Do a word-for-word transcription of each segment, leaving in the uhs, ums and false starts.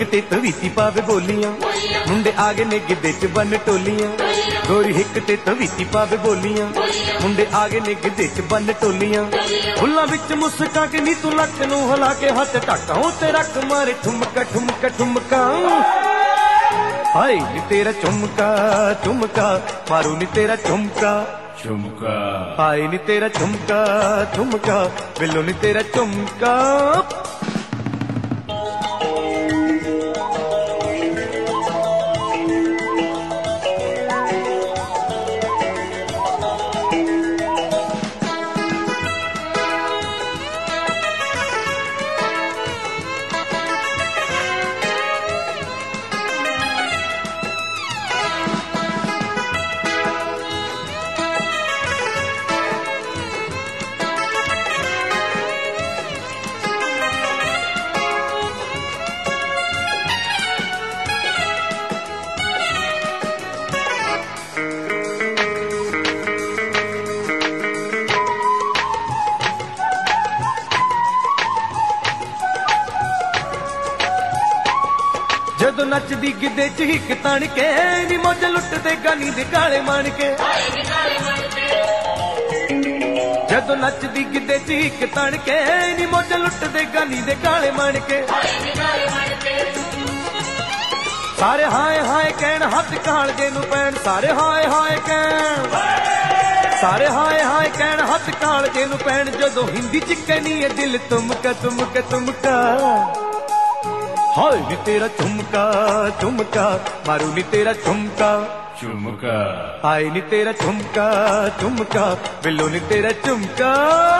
हिक ते तवीती पावे बोलियां मुंडे आगे ने गिद्धे च बन टोलियां गोरी हिक ते तवीती पावे बोलियां मुंडे आगे ने गिद्धे च बन टोलियां फुल्लां विच मुस्का के नी तू लक नूं हिला के हथ ढक्का ते रख मारे ठुमका ठुमका ठुमका हाय नी तेरा चुमका चुमका मारू नी तेरा चुमका चुमका हाय नी तेरा चुमका चुमका बिल्लो नी तेरा चुमका जदों नचदी गिद्धे च हिक तण के नी मौज लुटदे गानी दे गाले मान के जदों नचदी गिद्धे च हिक तण के नी मौज लुटदे गानी दे गाले मान के सारे हाय हाय कहण हथ कालजे नूं पैण सारे हाय हाय कहण सारे हाय हाय कहण हथ कालजे नूं पैण जदों हिंदी च कहनी है दिल तुमका तुमका तुमका हाय नी तेरा चुमका चुमका मारू नी तेरा चुमका चुमका हाय नी तेरा चुमका चुमका बिल्लो नी तेरा चुमका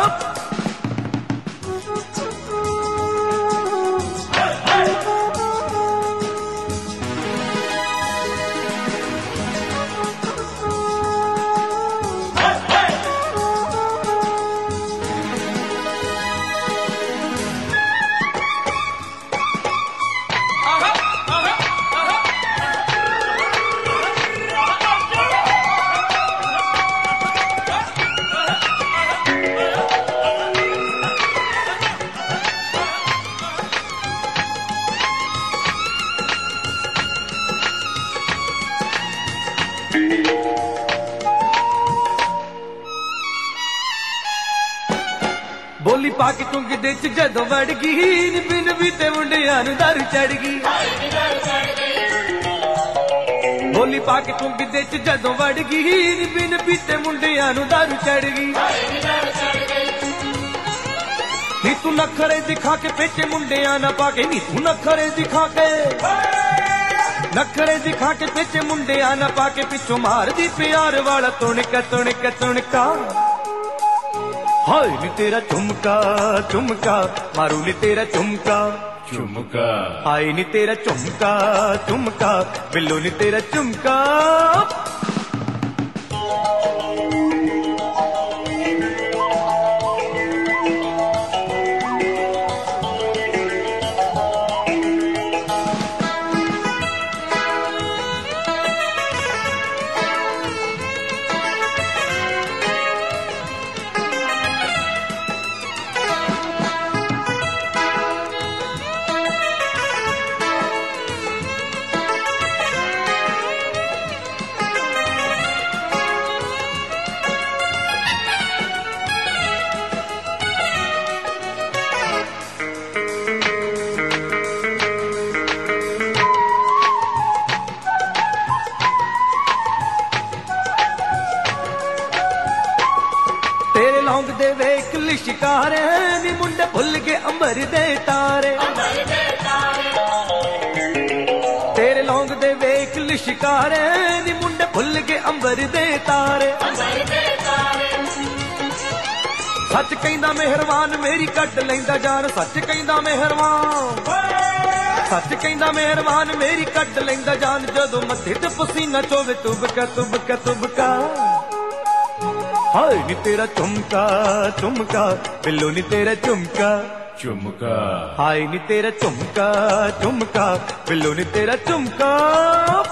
बोली पाके तू गिद्धे च जदों वड़ गई बिन भी ते मुंडियां नूं दारू चढ़ गई बोली पाके तू गिद्धे च जदों वड़ गई बिन भी ते मुंडियां नूं दारू चढ़ गई नी तू नखरे दिखा के पेचे मुंडियां ना पाके नी तू नखरे दिखा के नखरे दिखा के पेचे मुंडियां ना पाके पिछों मार दी प्यार वाला तुणका तुणका तुणका हाय नी तेरा चुमका चुमका मारू नी तेरा चुमका चुमका हाय नी तेरा चुमका चुमका बिल्लो नी तेरा चुमका तेरे लौंग दे वेख लिशकारे नी मुंडे भुल के अंबर दे तारे तेरे लौंग दे वेख लिशकारे नी मुंडे भुल के अंबर दे तारे सच कहंदा मेहरबान मेरी कट लैंदा जान सच कहंदा मेहरबान सच कहंदा मेहरबान मेरी कट लैंदा जान जदों मथे ते पसीना चोवे तुबका तुबका तुबका हाय नी तेरा चुमका चुमका बिल्लो नी तेरा चुमका चुमका हाय नी तेरा चुमका चुमका बिल्लो नी तेरा चुमका